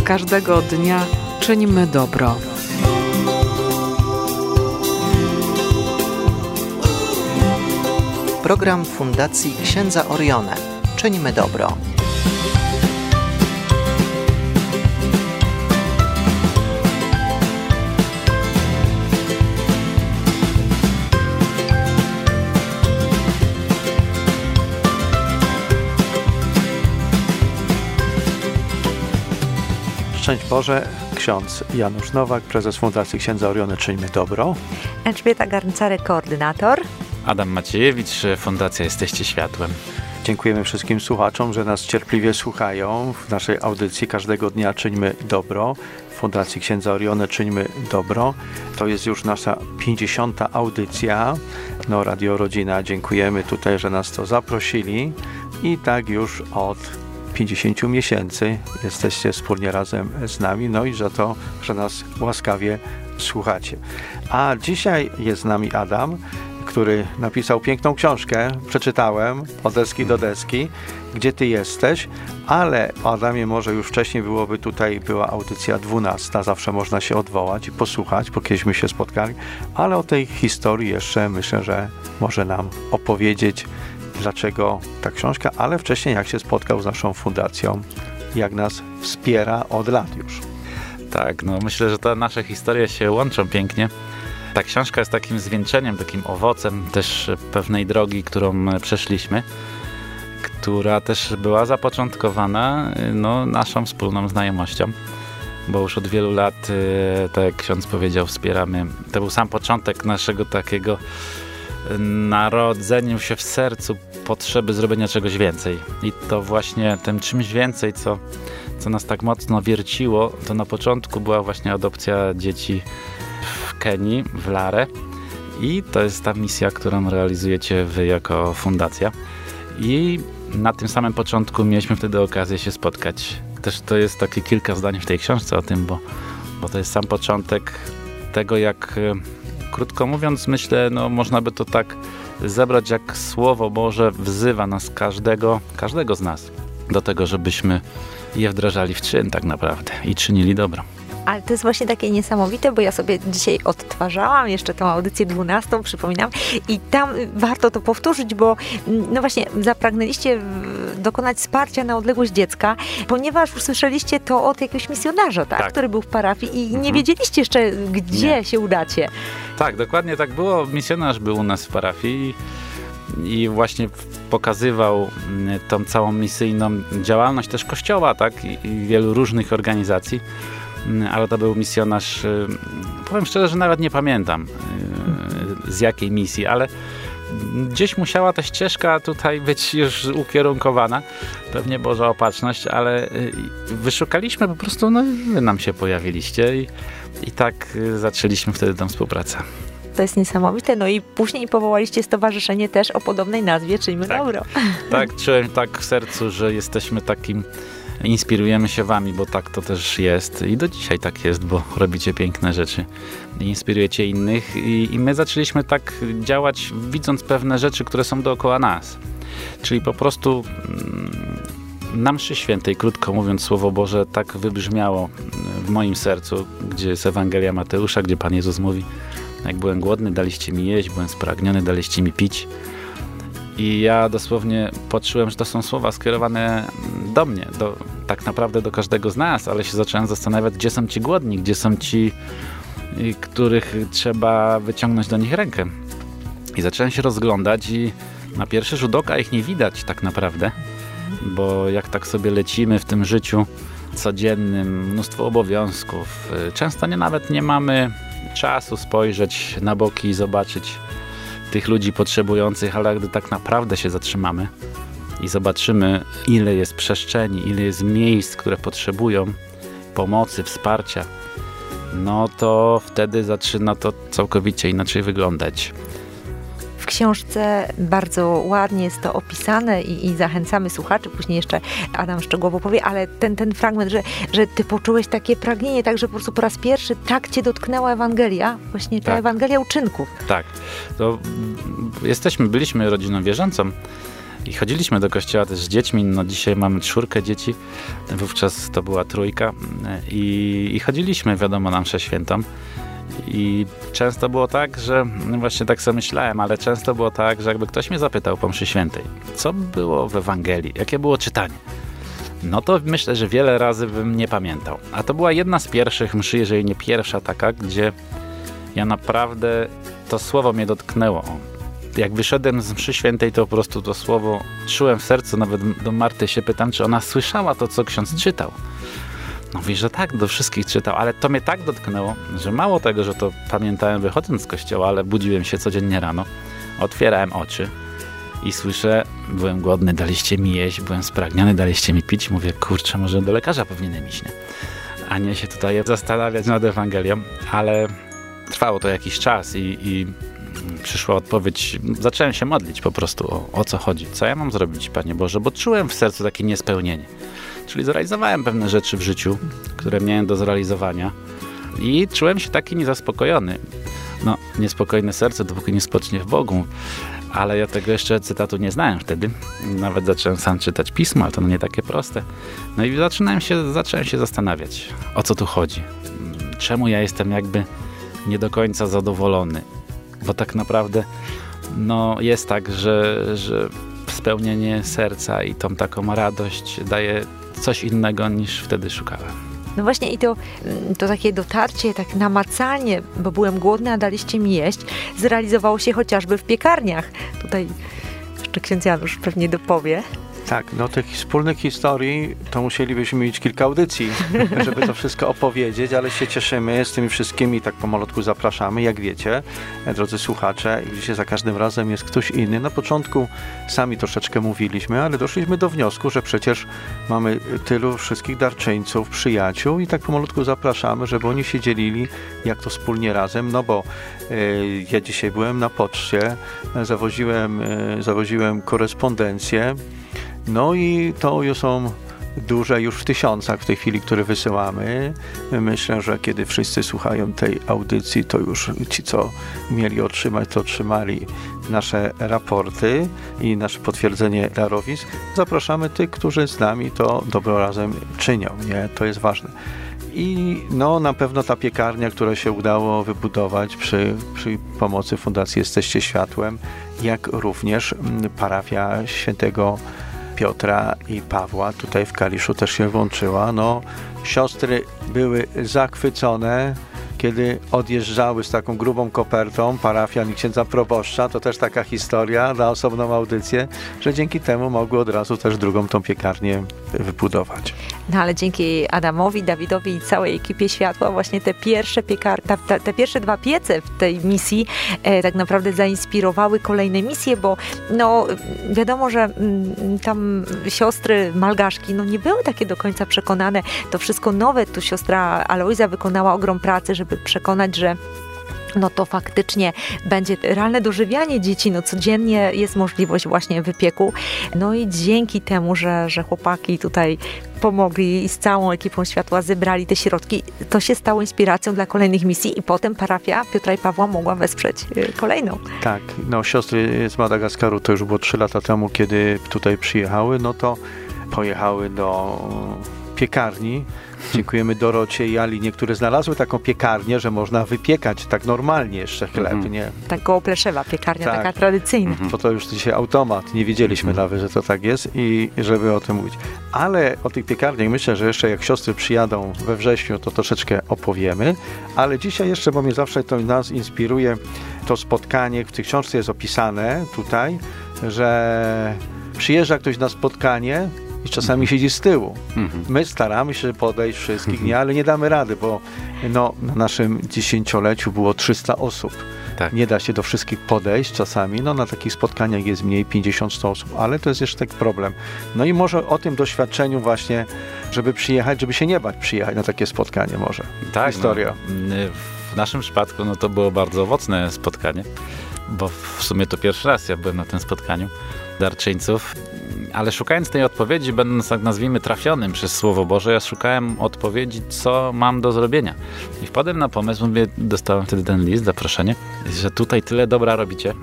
Każdego dnia czyńmy dobro. Program Fundacji Księdza Orione. Czyńmy dobro. Szczęść Boże, ksiądz Janusz Nowak, prezes Fundacji Księdza Orione Czyńmy Dobro. Elżbieta Garncarek, koordynator. Adam Maciejewicz, Fundacja Jesteście Światłem. Dziękujemy wszystkim słuchaczom, że nas cierpliwie słuchają w naszej audycji Każdego dnia Czyńmy Dobro. W Fundacji Księdza Orione Czyńmy Dobro. To jest już nasza 50. audycja. Radio Rodzina, dziękujemy tutaj, że nas to zaprosili. I tak już od 50 miesięcy jesteście wspólnie razem z nami, no i za to, że nas łaskawie słuchacie. A dzisiaj jest z nami Adam, który napisał piękną książkę, przeczytałem, Od deski do deski, Gdzie ty jesteś, ale o Adamie może już wcześniej była audycja 12, zawsze można się odwołać i posłuchać, bo kiedyśmy się spotkali, ale o tej historii jeszcze myślę, że może nam opowiedzieć, dlaczego ta książka, ale wcześniej jak się spotkał z naszą fundacją, jak nas wspiera od lat już. Tak, myślę, że te nasze historie się łączą pięknie. Ta książka jest takim zwieńczeniem, takim owocem też pewnej drogi, którą przeszliśmy, która też była zapoczątkowana naszą wspólną znajomością, bo już od wielu lat, tak jak ksiądz powiedział, wspieramy. To był sam początek naszego takiego narodzeniem się w sercu potrzeby zrobienia czegoś więcej. I to właśnie tym czymś więcej, co nas tak mocno wierciło, to na początku była właśnie adopcja dzieci w Kenii, w Lare. I to jest ta misja, którą realizujecie wy jako fundacja. I na tym samym początku mieliśmy wtedy okazję się spotkać. Też to jest takie kilka zdań w tej książce o tym, bo to jest sam początek tego, jak krótko mówiąc, myślę, można by to tak zebrać, jak Słowo Boże wzywa nas, każdego z nas, do tego, żebyśmy je wdrażali w czyn tak naprawdę i czynili dobro. Ale to jest właśnie takie niesamowite, bo ja sobie dzisiaj odtwarzałam jeszcze tą audycję 12, przypominam, i tam warto to powtórzyć, bo właśnie zapragnęliście dokonać wsparcia na odległość dziecka, ponieważ usłyszeliście to od jakiegoś misjonarza, tak? Który był w parafii i nie wiedzieliście jeszcze, gdzie się udacie. Tak, dokładnie tak było. Misjonarz był u nas w parafii i właśnie pokazywał tą całą misyjną działalność też Kościoła, tak? I wielu różnych organizacji. Ale to był misjonarz, powiem szczerze, że nawet nie pamiętam z jakiej misji, ale gdzieś musiała ta ścieżka tutaj być już ukierunkowana, pewnie Boża opatrzność, ale wyszukaliśmy po prostu, wy nam się pojawiliście i tak zaczęliśmy wtedy tę współpracę. To jest niesamowite, i później powołaliście stowarzyszenie też o podobnej nazwie, Czyńmy Dobro. Tak, czułem tak w sercu, że jesteśmy takim, inspirujemy się wami, bo tak to też jest i do dzisiaj tak jest, bo robicie piękne rzeczy, inspirujecie innych i my zaczęliśmy tak działać, widząc pewne rzeczy, które są dookoła nas. Czyli po prostu na mszy świętej, krótko mówiąc, Słowo Boże tak wybrzmiało w moim sercu, gdzie jest Ewangelia Mateusza, gdzie Pan Jezus mówi: jak byłem głodny, daliście mi jeść, byłem spragniony, daliście mi pić. I ja dosłownie poczułem, że to są słowa skierowane do mnie, tak naprawdę do każdego z nas, ale się zacząłem zastanawiać, gdzie są ci głodni, gdzie są ci, których trzeba wyciągnąć do nich rękę. I zacząłem się rozglądać i na pierwszy rzut oka ich nie widać tak naprawdę, bo jak tak sobie lecimy w tym życiu codziennym, mnóstwo obowiązków, często nawet nie mamy czasu spojrzeć na boki i zobaczyć tych ludzi potrzebujących, ale gdy tak naprawdę się zatrzymamy i zobaczymy, ile jest przestrzeni, ile jest miejsc, które potrzebują pomocy, wsparcia, to wtedy zaczyna to całkowicie inaczej wyglądać. W książce bardzo ładnie jest to opisane i zachęcamy słuchaczy, później jeszcze Adam szczegółowo powie, ale ten fragment, że ty poczułeś takie pragnienie, tak, że po prostu po raz pierwszy tak cię dotknęła Ewangelia, właśnie ta Ewangelia uczynków. Tak, byliśmy rodziną wierzącą I chodziliśmy do kościoła też z dziećmi, no dzisiaj mamy 4 dzieci, wówczas to była 3 i chodziliśmy, wiadomo, na mszę świętą. I często było tak, że właśnie tak sobie myślałem, ale często było tak, że jakby ktoś mnie zapytał po mszy świętej, co było w Ewangelii, jakie było czytanie, no to myślę, że wiele razy bym nie pamiętał. A to była jedna z pierwszych mszy, jeżeli nie pierwsza taka, gdzie ja naprawdę to słowo mnie dotknęło. Jak wyszedłem z mszy świętej, to po prostu to słowo czułem w sercu, nawet do Marty się pytam, czy ona słyszała to, co ksiądz czytał. No mówi, że tak, do wszystkich czytał, ale to mnie tak dotknęło, że mało tego, że to pamiętałem wychodząc z kościoła, ale budziłem się codziennie rano, otwierałem oczy i słyszę, byłem głodny, daliście mi jeść, byłem spragniony, daliście mi pić. Mówię, kurczę, może do lekarza powinienem iść, nie? A nie się tutaj zastanawiać nad Ewangelią, ale trwało to jakiś czas i przyszła odpowiedź, zacząłem się modlić po prostu o co chodzi, co ja mam zrobić, Panie Boże, bo czułem w sercu takie niespełnienie. Czyli zrealizowałem pewne rzeczy w życiu, które miałem do zrealizowania i czułem się taki niezaspokojony. No, niespokojne serce, dopóki nie spocznie w Bogu. Ale ja tego jeszcze cytatu nie znałem wtedy. Nawet zacząłem sam czytać pismo, ale to nie takie proste. No i zacząłem się zastanawiać, o co tu chodzi. Czemu ja jestem jakby nie do końca zadowolony. Bo tak naprawdę no, jest tak, że spełnienie serca i tą taką radość daje coś innego niż wtedy szukałem. No właśnie i to takie dotarcie, tak namacalnie, bo byłem głodny, a daliście mi jeść, zrealizowało się chociażby w piekarniach. Tutaj jeszcze ksiądz Janusz pewnie dopowie. Tak, no tych wspólnych historii to musielibyśmy mieć kilka audycji, żeby to wszystko opowiedzieć, ale się cieszymy z tymi wszystkimi, tak pomalutku zapraszamy, jak wiecie, drodzy słuchacze, i dzisiaj za każdym razem jest ktoś inny. Na początku sami troszeczkę mówiliśmy, ale doszliśmy do wniosku, że przecież mamy tylu wszystkich darczyńców, przyjaciół i tak pomalutku zapraszamy, żeby oni się dzielili, jak to wspólnie razem, no bo ja dzisiaj byłem na poczcie, zawoziłem korespondencję. No i to już są duże, już w tysiącach w tej chwili, które wysyłamy. Myślę, że kiedy wszyscy słuchają tej audycji, to już ci, co mieli otrzymać, to otrzymali nasze raporty i nasze potwierdzenie darowizn. Zapraszamy tych, którzy z nami to dobro razem czynią, nie? To jest ważne. I no, na pewno ta piekarnia, która się udało wybudować przy pomocy Fundacji Jesteście Światłem, jak również parafia Świętego Piotra i Pawła tutaj w Kaliszu też się włączyła. No, siostry były zachwycone, kiedy odjeżdżały z taką grubą kopertą parafian i księdza proboszcza. To też taka historia na osobną audycję, że dzięki temu mogły od razu też drugą tą piekarnię wybudować. No ale dzięki Adamowi, Dawidowi i całej ekipie Światła właśnie te pierwsze te pierwsze 2 piece w tej misji tak naprawdę zainspirowały kolejne misje, bo no wiadomo, że tam siostry Malgaszki no nie były takie do końca przekonane. To wszystko nowe. Tu siostra Alojza wykonała ogrom pracy, żeby przekonać, że no to faktycznie będzie realne dożywianie dzieci, no codziennie jest możliwość właśnie wypieku. No i dzięki temu, że chłopaki tutaj pomogli i z całą ekipą Światła zebrali te środki, to się stało inspiracją dla kolejnych misji i potem parafia Piotra i Pawła mogła wesprzeć kolejną. Tak, no siostry z Madagaskaru to już było 3 lata temu, kiedy tutaj przyjechały, no to pojechały do piekarni. Dziękujemy Dorocie i Ali, które znalazły taką piekarnię, że można wypiekać tak normalnie jeszcze chleb, nie? Tak koło Pleszewa, piekarnia taka tradycyjna. Bo to już dzisiaj automat, nie wiedzieliśmy nawet, że to tak jest i żeby o tym mówić. Ale o tych piekarniach myślę, że jeszcze jak siostry przyjadą we wrześniu, to troszeczkę opowiemy, ale dzisiaj jeszcze, bo mnie zawsze to nas inspiruje, to spotkanie, w tej książce jest opisane tutaj, że przyjeżdża ktoś na spotkanie i czasami siedzi z tyłu. My staramy się podejść wszystkich, nie, ale nie damy rady, bo no, na naszym 10-leciu było 300 osób. Tak. Nie da się do wszystkich podejść czasami, no na takich spotkaniach jest mniej, 50-100 osób, ale to jest jeszcze taki problem. No i może o tym doświadczeniu właśnie, żeby przyjechać, żeby się nie bać przyjechać na takie spotkanie może. Tak, historia. No, w naszym przypadku no to było bardzo owocne spotkanie, bo w sumie to pierwszy raz ja byłem na tym spotkaniu darczyńców, ale szukając tej odpowiedzi, będąc tak nazwijmy trafionym przez Słowo Boże, ja szukałem odpowiedzi, co mam do zrobienia. I wpadłem na pomysł, dostałem wtedy ten list, zaproszenie, że tutaj tyle dobra robicie,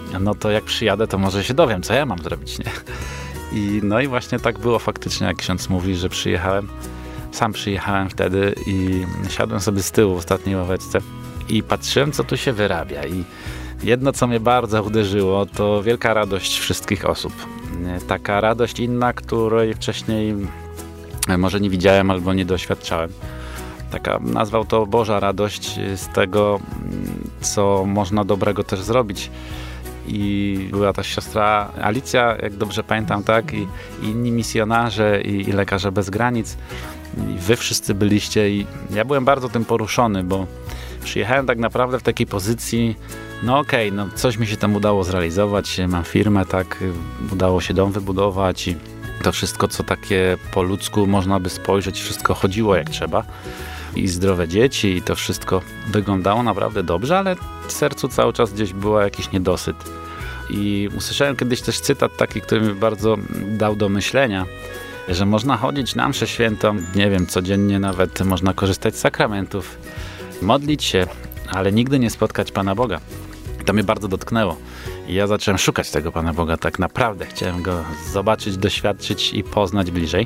no to jak przyjadę, to może się dowiem, co ja mam zrobić, nie? No i właśnie tak było faktycznie, jak ksiądz mówi, że sam przyjechałem wtedy i siadłem sobie z tyłu w ostatniej ławeczce i patrzyłem, co tu się wyrabia. I jedno, co mnie bardzo uderzyło, to wielka radość wszystkich osób. Taka radość inna, której wcześniej może nie widziałem albo nie doświadczałem. Nazwał to Boża radość z tego, co można dobrego też zrobić. I była ta siostra Alicja, jak dobrze pamiętam, tak? I inni misjonarze i Lekarze Bez Granic. I wy wszyscy byliście i ja byłem bardzo tym poruszony, bo przyjechałem tak naprawdę w takiej pozycji, no okej, coś mi się tam udało zrealizować, mam firmę, tak, udało się dom wybudować i to wszystko, co takie po ludzku można by spojrzeć, wszystko chodziło jak trzeba i zdrowe dzieci i to wszystko wyglądało naprawdę dobrze, ale w sercu cały czas gdzieś był jakiś niedosyt. I usłyszałem kiedyś też cytat taki, który mi bardzo dał do myślenia, że można chodzić na mszę świętą, nie wiem, codziennie nawet można korzystać z sakramentów, modlić się, ale nigdy nie spotkać Pana Boga. To mnie bardzo dotknęło. I ja zacząłem szukać tego Pana Boga tak naprawdę. Chciałem Go zobaczyć, doświadczyć i poznać bliżej.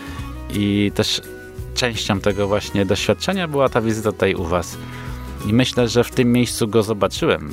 I też częścią tego właśnie doświadczenia była ta wizyta tutaj u Was. I myślę, że w tym miejscu Go zobaczyłem.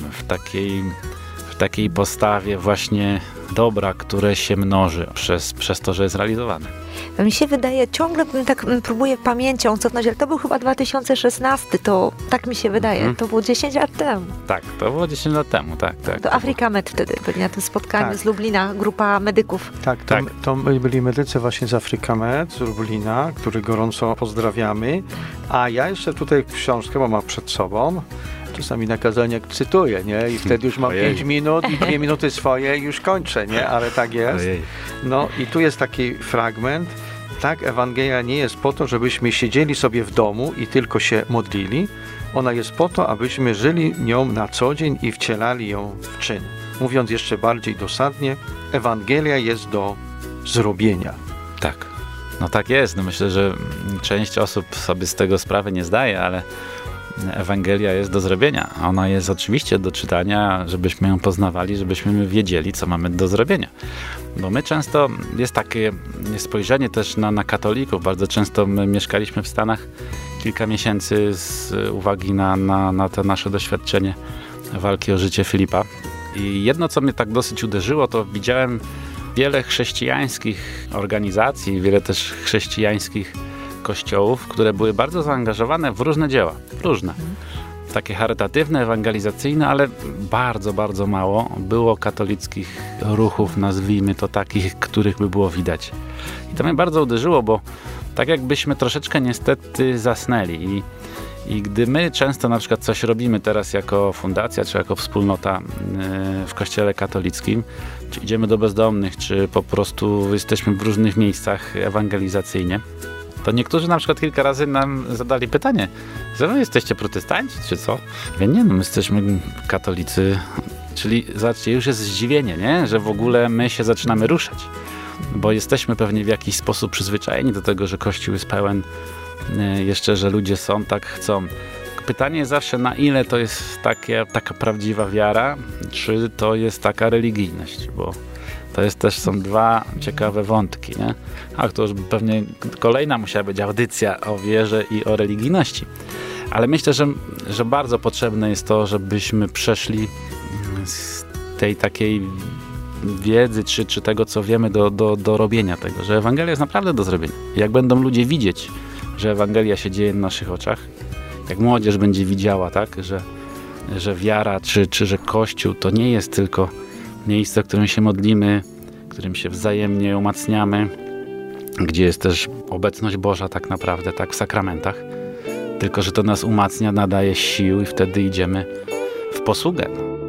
W takiej postawie właśnie dobra, które się mnoży przez to, że jest realizowane. Mi się wydaje, ciągle tak próbuję pamięcią cofnąć, ale to był chyba 2016, to tak mi się wydaje, to było 10 lat temu. Tak, to było 10 lat temu, tak. To Afrikamed wtedy byli na tym spotkaniu z Lublina, grupa medyków. To byli medycy właśnie z Afrikamed, z Lublina, których gorąco pozdrawiamy, a ja jeszcze tutaj książkę, bo mam przed sobą, czasami na kazaniach cytuję, nie? I wtedy już mam 5 minut i 2 minuty swoje i już kończę, nie? Ale tak jest. No i tu jest taki fragment. Tak, Ewangelia nie jest po to, żebyśmy siedzieli sobie w domu i tylko się modlili. Ona jest po to, abyśmy żyli nią na co dzień i wcielali ją w czyn. Mówiąc jeszcze bardziej dosadnie, Ewangelia jest do zrobienia. Tak. No tak jest. Myślę, że część osób sobie z tego sprawy nie zdaje, ale Ewangelia jest do zrobienia. Ona jest oczywiście do czytania, żebyśmy ją poznawali, żebyśmy wiedzieli, co mamy do zrobienia. Bo my często, jest takie spojrzenie też na katolików. Bardzo często my mieszkaliśmy w Stanach kilka miesięcy z uwagi na to nasze doświadczenie walki o życie Filipa. I jedno, co mnie tak dosyć uderzyło, to widziałem wiele chrześcijańskich organizacji, wiele też chrześcijańskich kościołów, które były bardzo zaangażowane w różne dzieła. Różne. Takie charytatywne, ewangelizacyjne, ale bardzo, bardzo mało było katolickich ruchów, nazwijmy to takich, których by było widać. I to mnie bardzo uderzyło, bo tak jakbyśmy troszeczkę niestety zasnęli i gdy my często na przykład coś robimy teraz jako fundacja, czy jako wspólnota w kościele katolickim, czy idziemy do bezdomnych, czy po prostu jesteśmy w różnych miejscach ewangelizacyjnie, to niektórzy na przykład kilka razy nam zadali pytanie, że wy jesteście protestanci, czy co? Ja nie, my jesteśmy katolicy, czyli zobaczcie, już jest zdziwienie, nie? Że w ogóle my się zaczynamy ruszać, bo jesteśmy pewnie w jakiś sposób przyzwyczajeni do tego, że Kościół jest pełen, jeszcze, że ludzie są, tak chcą. Pytanie jest zawsze, na ile to jest taka prawdziwa wiara, czy to jest taka religijność, bo to jest też, są dwa ciekawe wątki, nie? A to już pewnie kolejna musiała być audycja o wierze i o religijności. Ale myślę, że bardzo potrzebne jest to, żebyśmy przeszli z tej takiej wiedzy, czy tego, co wiemy, do robienia tego, że Ewangelia jest naprawdę do zrobienia. Jak będą ludzie widzieć, że Ewangelia się dzieje na naszych oczach, jak młodzież będzie widziała, tak, że wiara, czy że Kościół to nie jest tylko miejsce, w którym się modlimy, w którym się wzajemnie umacniamy, gdzie jest też obecność Boża tak naprawdę, tak w sakramentach, tylko że to nas umacnia, nadaje sił i wtedy idziemy w posługę.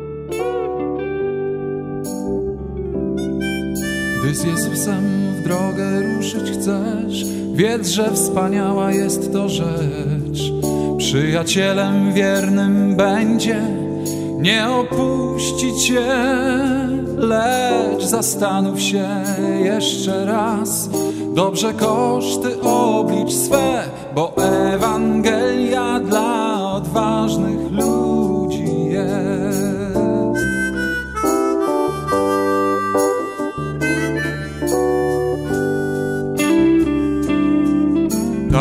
Gdy z Jezusem w drogę ruszyć chcesz, wiedz, że wspaniała jest to rzecz. Przyjacielem wiernym będzie, nie opuści cię, lecz zastanów się jeszcze raz. Dobrze koszty oblicz swe, bo Ewangelia dla odważnych ludzi jest.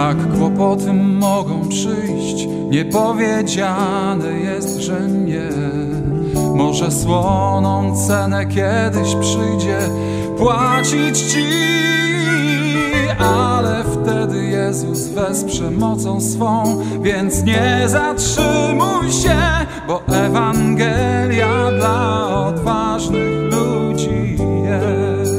Jak kłopoty mogą przyjść, niepowiedziane jest, że nie. Może słoną cenę kiedyś przyjdzie płacić ci, ale wtedy Jezus wesprze mocą swą, więc nie zatrzymuj się, bo Ewangelia dla odważnych ludzi jest.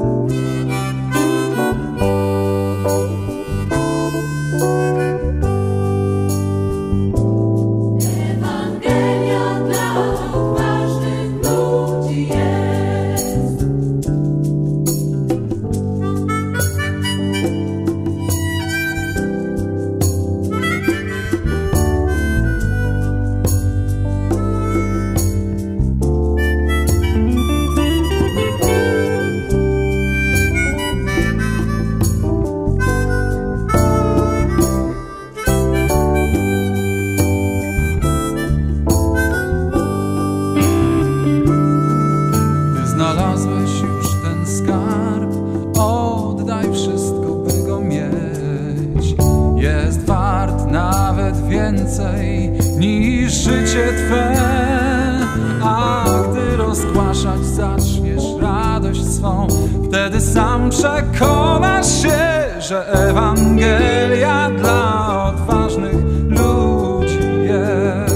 Niż życie Twe, a gdy rozgłaszać zaczniesz radość swą, wtedy sam przekonasz się, że Ewangelia dla odważnych ludzi jest.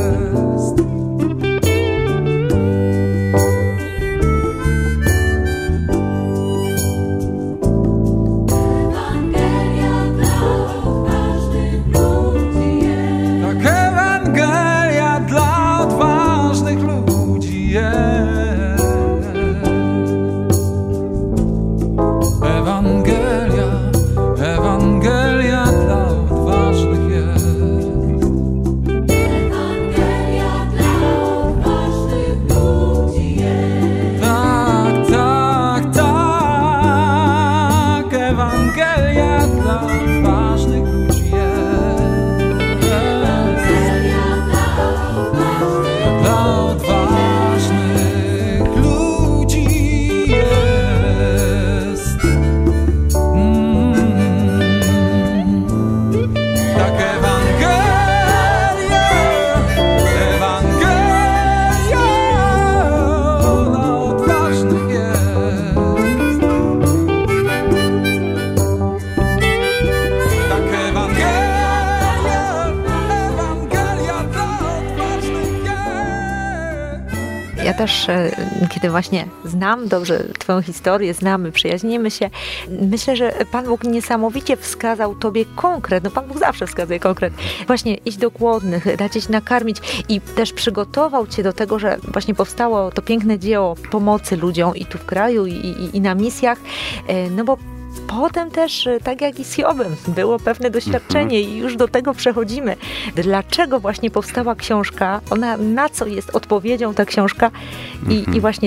Ja też, kiedy właśnie znam dobrze Twoją historię, znamy, przyjaźnimy się, myślę, że Pan Bóg niesamowicie wskazał Tobie konkret, no Pan Bóg zawsze wskazuje konkret, właśnie iść do głodnych, dać ich nakarmić i też przygotował Cię do tego, że właśnie powstało to piękne dzieło pomocy ludziom i tu w kraju, i na misjach, no bo potem też, tak jak i z Hiobem, było pewne doświadczenie i już do tego przechodzimy. Dlaczego właśnie powstała książka? Ona na co jest odpowiedzią ta książka? I właśnie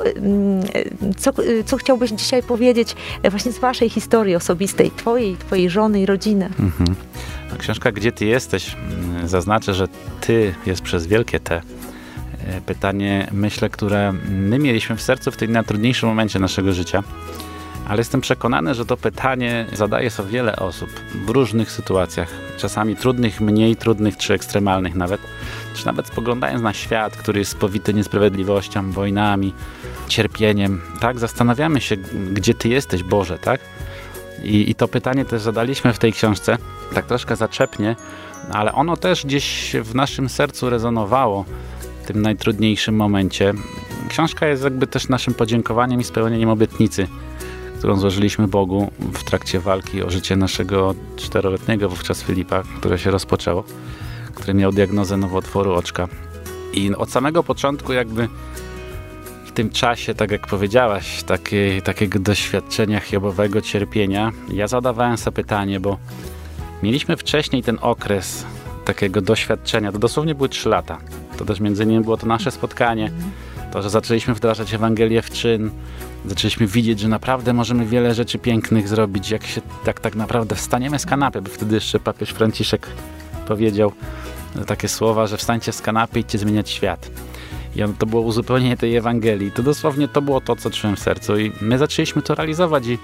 co chciałbyś dzisiaj powiedzieć właśnie z waszej historii osobistej, twojej żony i rodziny? Książka Gdzie Ty jesteś? Zaznaczę, że Ty jest przez wielkie T. Pytanie, myślę, które my mieliśmy w sercu w tym najtrudniejszym momencie naszego życia. Ale jestem przekonany, że to pytanie zadaje sobie wiele osób w różnych sytuacjach. Czasami trudnych, mniej trudnych, czy ekstremalnych nawet. Czy nawet spoglądając na świat, który jest spowity niesprawiedliwością, wojnami, cierpieniem. Tak, zastanawiamy się, gdzie Ty jesteś, Boże, tak? I to pytanie też zadaliśmy w tej książce, tak troszkę zaczepnie, ale ono też gdzieś w naszym sercu rezonowało w tym najtrudniejszym momencie. Książka jest jakby też naszym podziękowaniem i spełnieniem obietnicy, którą złożyliśmy Bogu w trakcie walki o życie naszego 4-letniego wówczas Filipa, które się rozpoczęło, który miał diagnozę nowotworu oczka. I od samego początku jakby w tym czasie, tak jak powiedziałaś, takiego doświadczenia hiobowego cierpienia, ja zadawałem sobie pytanie, bo mieliśmy wcześniej ten okres takiego doświadczenia, to dosłownie były 3 lata. To też między innymi było to nasze spotkanie, to, że zaczęliśmy wdrażać Ewangelię w czyn, zaczęliśmy widzieć, że naprawdę możemy wiele rzeczy pięknych zrobić, jak się tak naprawdę wstaniemy z kanapy, bo wtedy jeszcze papież Franciszek powiedział takie słowa, że wstańcie z kanapy i idźcie zmieniać świat. I to było uzupełnienie tej Ewangelii. To dosłownie to było to, co czułem w sercu i my zaczęliśmy to realizować i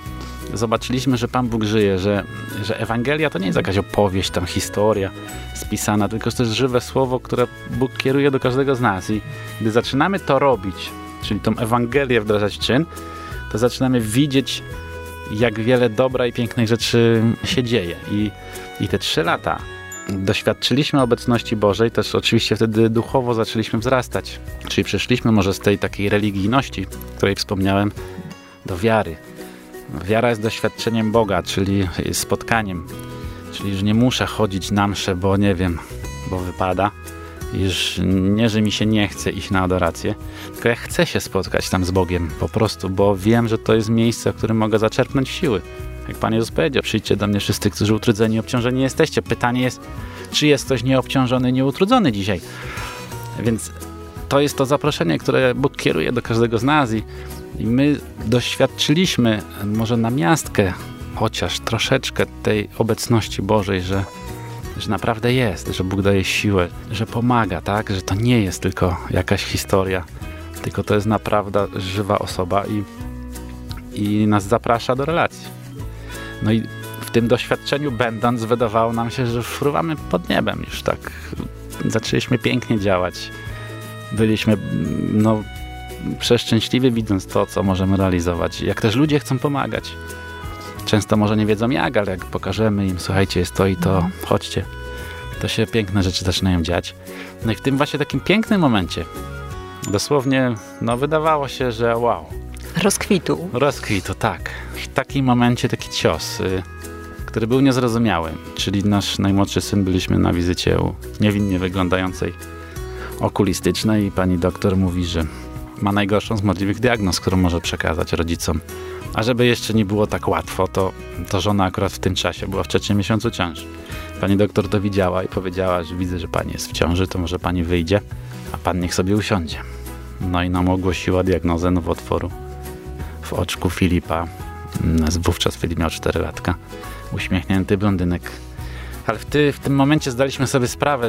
zobaczyliśmy, że Pan Bóg żyje, że Ewangelia to nie jest jakaś opowieść, tam historia spisana, tylko to jest żywe słowo, które Bóg kieruje do każdego z nas. I gdy zaczynamy to robić, czyli tą Ewangelię wdrażać w czyn, to zaczynamy widzieć, jak wiele dobra i pięknych rzeczy się dzieje. I te 3 lata doświadczyliśmy obecności Bożej, też oczywiście wtedy duchowo zaczęliśmy wzrastać. Czyli przeszliśmy może z tej takiej religijności, o której wspomniałem, do wiary. Wiara jest doświadczeniem Boga, czyli spotkaniem. Czyli już nie muszę chodzić na mszę, bo nie wiem, bo wypada. Już nie, że mi się nie chce iść na adorację, tylko ja chcę się spotkać tam z Bogiem po prostu, bo wiem, że to jest miejsce, w którym mogę zaczerpnąć siły. Jak Pan Jezus powiedział, przyjdźcie do mnie wszyscy, którzy utrudzeni i obciążeni jesteście. Pytanie jest, czy jest ktoś nieobciążony, nieutrudzony dzisiaj? Więc to jest to zaproszenie, które Bóg kieruje do każdego z nas i my doświadczyliśmy może na miastkę chociaż troszeczkę tej obecności Bożej, że naprawdę jest, że Bóg daje siłę, że pomaga, tak? Że to nie jest tylko jakaś historia, tylko to jest naprawdę żywa osoba i nas zaprasza do relacji. No i w tym doświadczeniu będąc, wydawało nam się, że fruwamy pod niebem już tak. Zaczęliśmy pięknie działać. Byliśmy przeszczęśliwi, widząc to, co możemy realizować. Jak też ludzie chcą pomagać. Często może nie wiedzą jak, ale jak pokażemy im, słuchajcie, jest to i to, chodźcie, to się piękne rzeczy zaczynają dziać. No i w tym właśnie takim pięknym momencie, dosłownie, wydawało się, że wow. Rozkwitu, tak. W takim momencie taki cios, który był niezrozumiały. Czyli nasz najmłodszy syn, byliśmy na wizycie u niewinnie wyglądającej okulistycznej i pani doktor mówi, że ma najgorszą z możliwych diagnoz, którą może przekazać rodzicom. A żeby jeszcze nie było tak łatwo, to żona akurat w tym czasie była w 3. miesiącu ciąży. Pani doktor to widziała i powiedziała, że widzę, że pani jest w ciąży, to może pani wyjdzie, a pan niech sobie usiądzie. No i nam ogłosiła diagnozę nowotworu w oczku Filipa. Wówczas Filip miał 4-latka. Uśmiechnięty blondynek. Ale w tym momencie zdaliśmy sobie sprawę,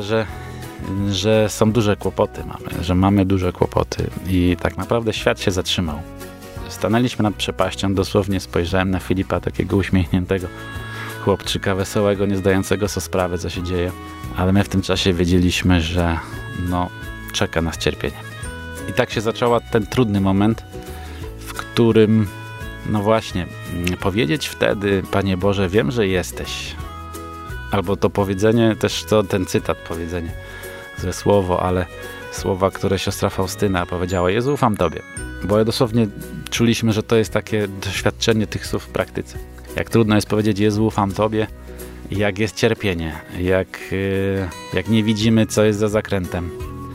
że są duże kłopoty mamy duże kłopoty i tak naprawdę świat się zatrzymał. Stanęliśmy nad przepaścią, dosłownie spojrzałem na Filipa, takiego uśmiechniętego chłopczyka, wesołego, nie zdającego sobie sprawy, co się dzieje. Ale my w tym czasie wiedzieliśmy, że czeka nas cierpienie. I tak się zaczął ten trudny moment, w którym właśnie powiedzieć wtedy, Panie Boże, wiem, że jesteś. Albo to powiedzenie, też ten cytat powiedzenie, złe słowo, ale słowa, które siostra Faustyna powiedziała, Jezu, ufam Tobie. Bo dosłownie czuliśmy, że to jest takie doświadczenie tych słów w praktyce. Jak trudno jest powiedzieć, Jezu, ufam Tobie, jak jest cierpienie, jak nie widzimy, co jest za zakrętem,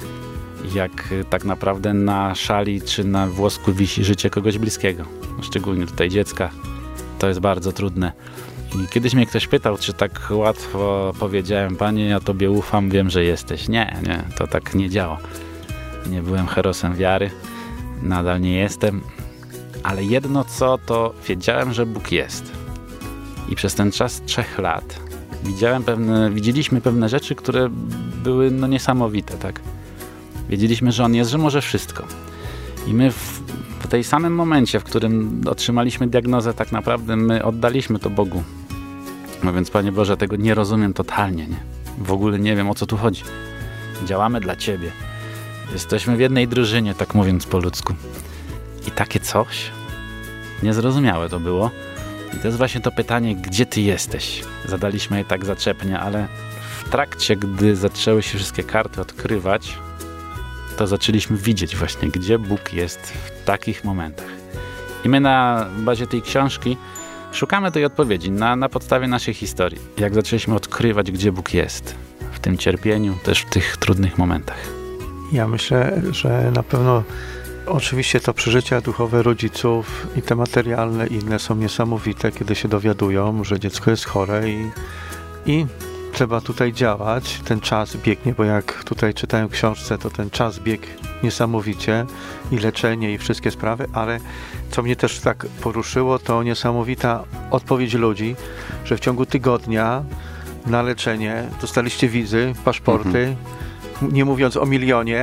jak tak naprawdę na szali czy na włosku wisi życie kogoś bliskiego, szczególnie tutaj dziecka. To jest bardzo trudne. I kiedyś mnie ktoś pytał, czy tak łatwo powiedziałem, Panie, ja Tobie ufam, wiem, że jesteś. Nie, to tak nie działa. Nie byłem herosem wiary, nadal nie jestem, ale jedno co, to wiedziałem, że Bóg jest. I przez ten czas 3 lat widzieliśmy pewne rzeczy, które były niesamowite, tak? Wiedzieliśmy, że On jest, że może wszystko. I my w tej samym momencie, w którym otrzymaliśmy diagnozę, tak naprawdę my oddaliśmy to Bogu. Mówiąc, Panie Boże, tego nie rozumiem totalnie, nie? W ogóle nie wiem, o co tu chodzi. Działamy dla Ciebie. Jesteśmy w jednej drużynie, tak mówiąc po ludzku. I takie coś, niezrozumiałe to było. I to jest właśnie to pytanie, gdzie Ty jesteś? Zadaliśmy je tak zaczepnie, ale w trakcie, gdy zaczęły się wszystkie karty odkrywać, to zaczęliśmy widzieć właśnie, gdzie Bóg jest w takich momentach. I my na bazie tej książki szukamy tej odpowiedzi na podstawie naszej historii. Jak zaczęliśmy odkrywać, gdzie Bóg jest w tym cierpieniu, też w tych trudnych momentach. Ja myślę, że na pewno oczywiście to przeżycia duchowe rodziców i te materialne inne są niesamowite, kiedy się dowiadują, że dziecko jest chore i trzeba tutaj działać. Ten czas biegnie, bo jak tutaj czytałem w książce, to ten czas biegł niesamowicie i leczenie i wszystkie sprawy, ale co mnie też tak poruszyło, to niesamowita odpowiedź ludzi, że w ciągu tygodnia na leczenie dostaliście wizy, paszporty, nie mówiąc o milionie,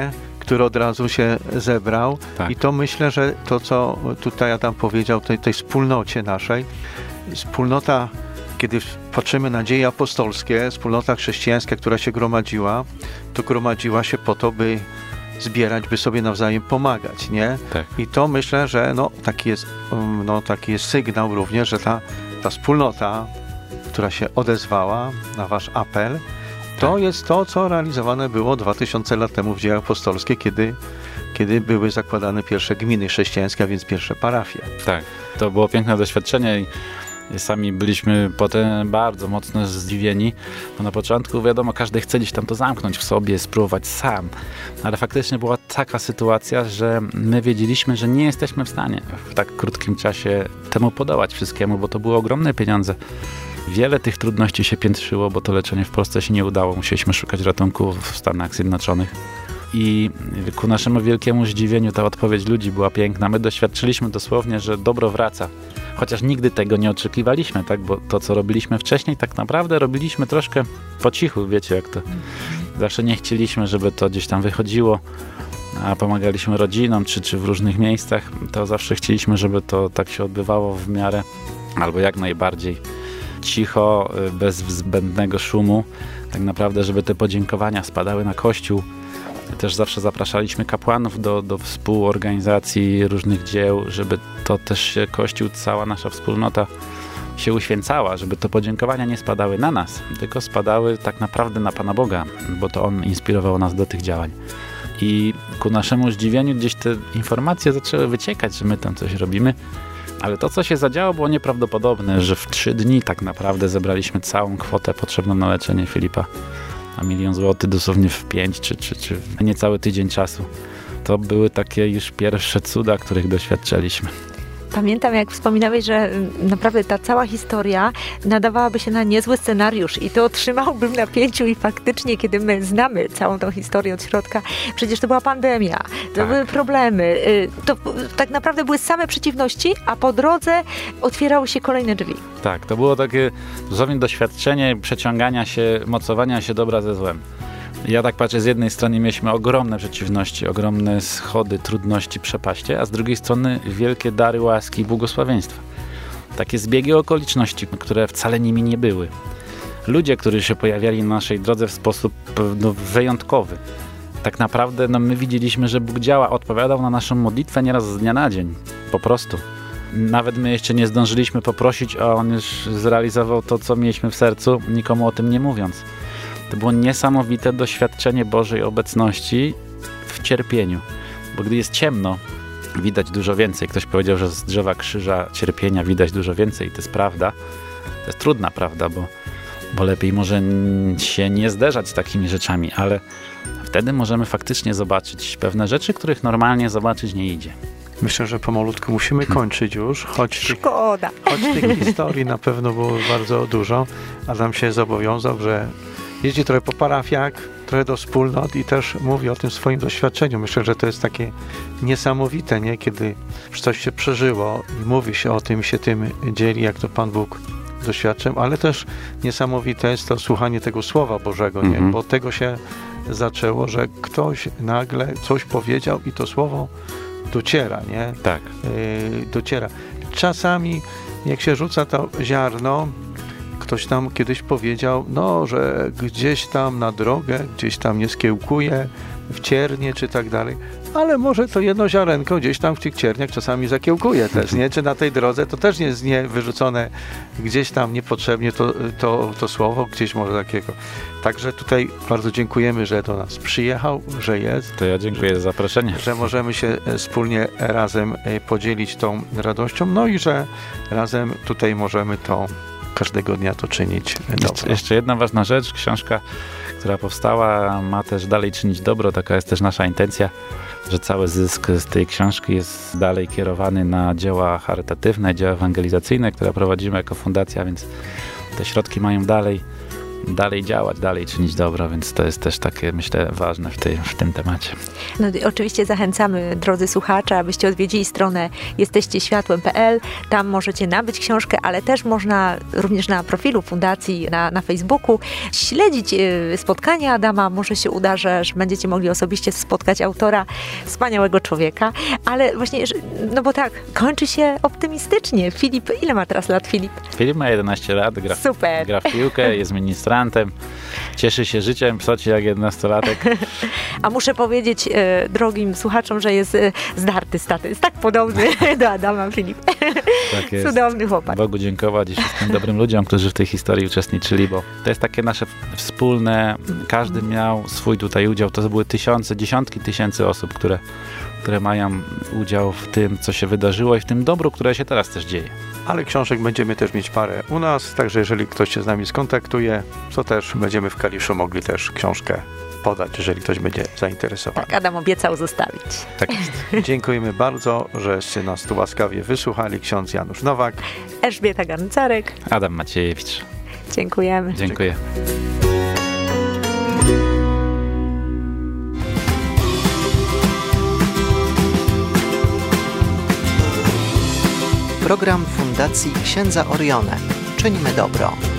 który od razu się zebrał. Tak. I to myślę, że to, co tutaj Adam powiedział, tej wspólnocie naszej, wspólnota, kiedy patrzymy na dzieje apostolskie, wspólnota chrześcijańska, która się gromadziła, to gromadziła się po to, by zbierać, by sobie nawzajem pomagać, nie? Tak. I to myślę, że taki jest sygnał również, że ta wspólnota, która się odezwała na wasz apel, to jest to, co realizowane było 2000 lat temu w dziejach apostolskich, kiedy były zakładane pierwsze gminy chrześcijańskie, a więc pierwsze parafie. Tak, to było piękne doświadczenie i sami byliśmy potem bardzo mocno zdziwieni, bo na początku wiadomo, każdy chce gdzieś tam to zamknąć w sobie, spróbować sam, ale faktycznie była taka sytuacja, że my wiedzieliśmy, że nie jesteśmy w stanie w tak krótkim czasie temu podołać wszystkiemu, bo to były ogromne pieniądze. Wiele tych trudności się piętrzyło, bo to leczenie w Polsce się nie udało, musieliśmy szukać ratunku w Stanach Zjednoczonych. I ku naszemu wielkiemu zdziwieniu ta odpowiedź ludzi była piękna. My doświadczyliśmy dosłownie, że dobro wraca. Chociaż nigdy tego nie oczekiwaliśmy, tak? Bo to, co robiliśmy wcześniej, tak naprawdę robiliśmy troszkę po cichu, wiecie jak to. Zawsze nie chcieliśmy, żeby to gdzieś tam wychodziło, a pomagaliśmy rodzinom, czy w różnych miejscach. To zawsze chcieliśmy, żeby to tak się odbywało w miarę, albo jak najbardziej cicho, bez zbędnego szumu. Tak naprawdę, żeby te podziękowania spadały na Kościół. Też zawsze zapraszaliśmy kapłanów do współorganizacji różnych dzieł, żeby to też się Kościół, cała nasza wspólnota się uświęcała, żeby te podziękowania nie spadały na nas, tylko spadały tak naprawdę na Pana Boga, bo to On inspirował nas do tych działań. I ku naszemu zdziwieniu gdzieś te informacje zaczęły wyciekać, że my tam coś robimy, ale to, co się zadziało, było nieprawdopodobne, że w 3 dni tak naprawdę zebraliśmy całą kwotę potrzebną na leczenie Filipa. A 1 000 000 złotych dosłownie w 5 czy niecały tydzień czasu. To były takie już pierwsze cuda, których doświadczaliśmy. Pamiętam, jak wspominałeś, że naprawdę ta cała historia nadawałaby się na niezły scenariusz i to trzymałbym w napięciu i faktycznie, kiedy my znamy całą tą historię od środka, przecież to była pandemia, to były problemy, to tak naprawdę były same przeciwności, a po drodze otwierały się kolejne drzwi. Tak, to było takie dosłownie doświadczenie przeciągania się, mocowania się dobra ze złem. Ja tak patrzę, z jednej strony mieliśmy ogromne przeciwności, ogromne schody, trudności, przepaście, a z drugiej strony wielkie dary łaski i błogosławieństwa. Takie zbiegi okoliczności, które wcale nimi nie były. Ludzie, którzy się pojawiali na naszej drodze w sposób wyjątkowy. Tak naprawdę my widzieliśmy, że Bóg działa, odpowiadał na naszą modlitwę nieraz z dnia na dzień. Po prostu. Nawet my jeszcze nie zdążyliśmy poprosić, a On już zrealizował to, co mieliśmy w sercu, nikomu o tym nie mówiąc. To było niesamowite doświadczenie Bożej obecności w cierpieniu. Bo gdy jest ciemno, widać dużo więcej. Ktoś powiedział, że z drzewa krzyża cierpienia widać dużo więcej. To jest prawda. To jest trudna prawda, bo lepiej może się nie zderzać z takimi rzeczami, ale wtedy możemy faktycznie zobaczyć pewne rzeczy, których normalnie zobaczyć nie idzie. Myślę, że pomalutku musimy kończyć już, choć tych historii na pewno było bardzo dużo. Adam się zobowiązał, że jeździ trochę po parafiach, trochę do wspólnot i też mówi o tym swoim doświadczeniu. Myślę, że to jest takie niesamowite, nie? Kiedy coś się przeżyło i mówi się o tym, się tym dzieli, jak to Pan Bóg doświadczył, ale też niesamowite jest to słuchanie tego Słowa Bożego, nie? Bo od tego się zaczęło, że ktoś nagle coś powiedział i to Słowo dociera, nie? Tak. Dociera. Czasami, jak się rzuca to ziarno, ktoś tam kiedyś powiedział, że gdzieś tam na drogę, gdzieś tam nie skiełkuje, w ciernie czy tak dalej, ale może to jedno ziarenko gdzieś tam w tych cierniach czasami zakiełkuje też, nie? Czy na tej drodze to też nie jest wyrzucone gdzieś tam niepotrzebnie to słowo, gdzieś może takiego. Także tutaj bardzo dziękujemy, że do nas przyjechał, że jest. To ja dziękuję za zaproszenie. Że możemy się wspólnie razem podzielić tą radością, i że razem tutaj możemy każdego dnia to czynić dobro. Jeszcze jedna ważna rzecz, książka, która powstała, ma też dalej czynić dobro, taka jest też nasza intencja, że cały zysk z tej książki jest dalej kierowany na dzieła charytatywne, dzieła ewangelizacyjne, które prowadzimy jako fundacja, więc te środki mają dalej dalej działać, dalej czynić dobro, więc to jest też takie, myślę, ważne w tym temacie. No i oczywiście zachęcamy, drodzy słuchacze, abyście odwiedzili stronę jesteścieświatłem.pl. Tam możecie nabyć książkę, ale też można również na profilu fundacji na Facebooku śledzić spotkania Adama. Może się uda, że będziecie mogli osobiście spotkać autora, wspaniałego człowieka, ale właśnie, no bo tak, kończy się optymistycznie. Filip, ile ma teraz lat, Filip? Filip ma 11 lat, Super. gra w piłkę, jest ministrantem, cieszy się życiem, psoci jak 11-latek. A muszę powiedzieć drogim słuchaczom, że jest zdarty staty. Jest tak podobny do Adama, Filip. Tak jest. Cudowny chłopak. Bogu dziękować i wszystkim dobrym ludziom, którzy w tej historii uczestniczyli, bo to jest takie nasze wspólne, każdy miał swój tutaj udział, to były dziesiątki tysięcy osób, które mają udział w tym, co się wydarzyło i w tym dobru, które się teraz też dzieje. Ale książek będziemy też mieć parę u nas, także jeżeli ktoś się z nami skontaktuje, to też będziemy w Kaliszu mogli też książkę podać, jeżeli ktoś będzie zainteresowany. Tak, Adam obiecał zostawić. Tak jest. Dziękujemy bardzo, żeście nas tu łaskawie wysłuchali. Ksiądz Janusz Nowak, Elżbieta Garncarek. Adam Maciejewicz. Dziękujemy. Dziękuję. Program Fundacji Księdza Orione. Czyńmy dobro.